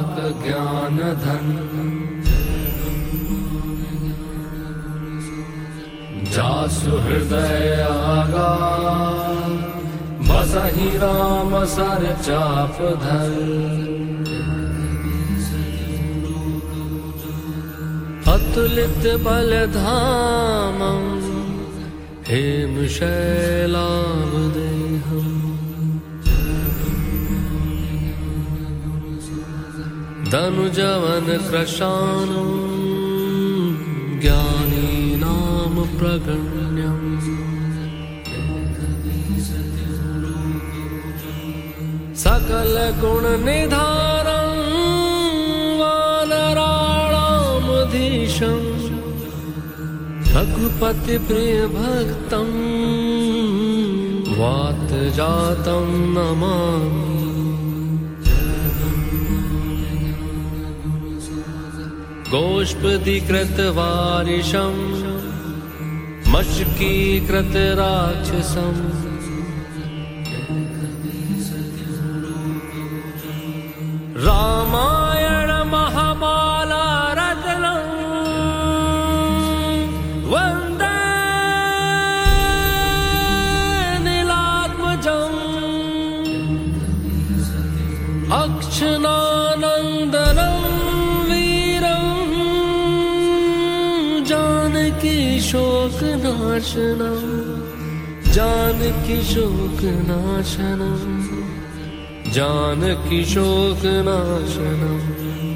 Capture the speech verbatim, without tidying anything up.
प्रताप ज्ञान धन, जासु हृदय आगार, बसहि राम सर चाप धर। अतुलित बल धामं, हेम शैलावदेहम्, धनुजवन कृशानं, ज्ञानीनां प्रगण्यम्। सकल गुण निधानं, वानराणामधीशम्, रघुपति प्रिय भक्तं, वात जातं नमामि। गोष्पदीकृत वारिशं, मशकीकृत राक्षसं, रामायण महामाला रत्नं, वन्दे नीलात्मजम्। अक्षनानन्दनं वीरं, जानकी शोकनाशनं, जानकी शोकनाशनं, जानकी शोकनाशनम्।